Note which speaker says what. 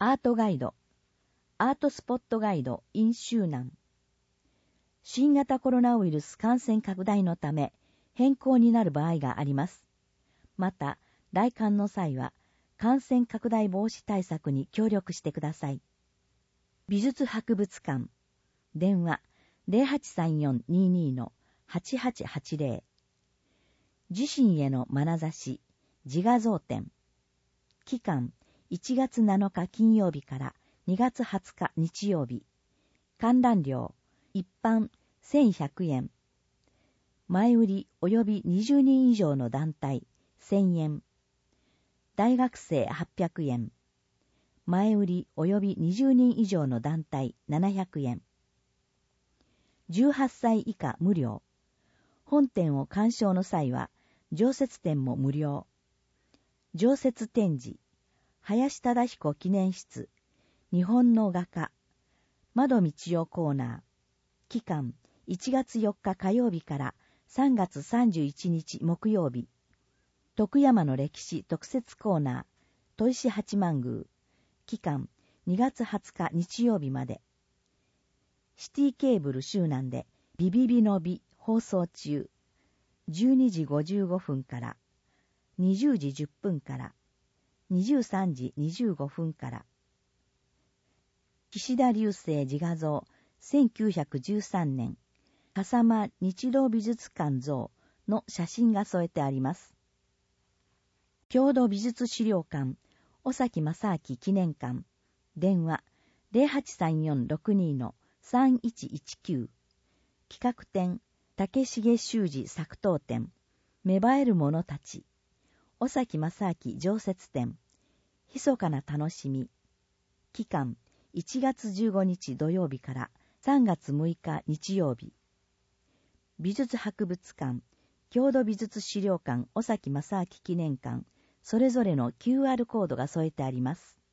Speaker 1: アートガイド、アートスポットガイド in 周南。新型コロナウイルス感染拡大のため変更になる場合があります。また、来館の際は感染拡大防止対策に協力してください。美術博物館、電話 083422-8880。自身への眼差し、自画像展。期間、1月7日金曜日から2月20日日曜日。観覧料、一般1100円。前売り及び20人以上の団体1000円。大学生800円。前売り及び20人以上の団体700円。18歳以下無料。本展を鑑賞の際は、常設展も無料。常設展示、林忠彦記念室、日本の画家、窓道夫コーナー。期間、1月4日火曜日から3月31日木曜日。徳山の歴史特設コーナー、砥石八幡宮。期間、2月20日日曜日まで。シティケーブル周南でビビビの美放送中。12時55分から、20時10分から、23時25分から。岸田流星自画像1913年、笠間日動美術館像の写真が添えてあります。郷土美術資料館、尾崎正明記念館、電話 083462-3119。企画展、竹重修司作陶展、芽生える者たち、尾崎正明常設展、密かな楽しみ。期間、1月15日土曜日から3月6日日曜日。美術博物館、郷土美術資料館尾崎正明記念館、それぞれの QR コードが添えてあります。